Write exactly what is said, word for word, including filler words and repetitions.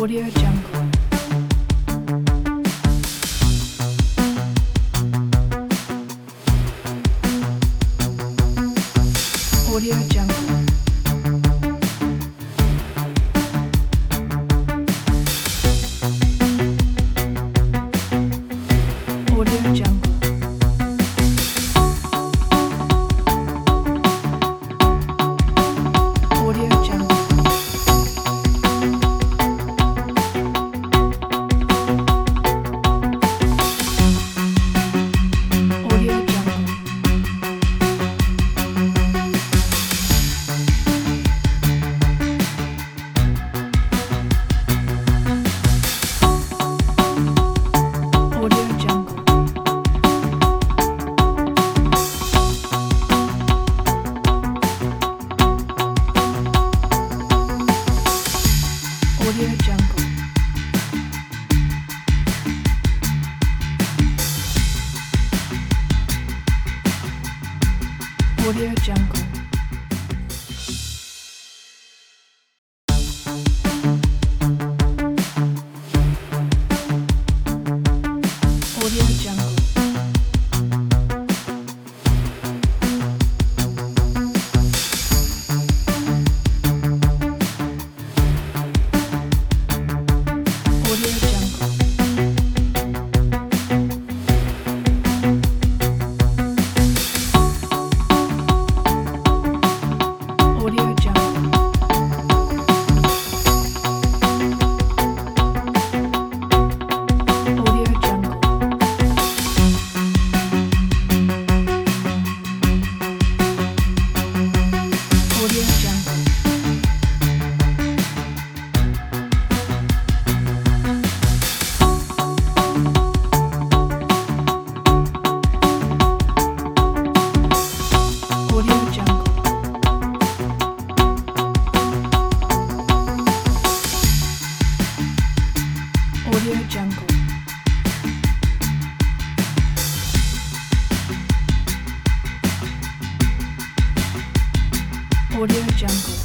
Audio Jungle. Audio Jungle. Audio Jungle. Audio Jungle. Audio Jungle. Audio Jungle. Audio Jungle. Audio Jungle. Audio Jungle. Audio Jungle. Audio Jungle. Audio Jungle. Audio Jungle. Audio Jungle. Audio Jungle. Audio Jungle.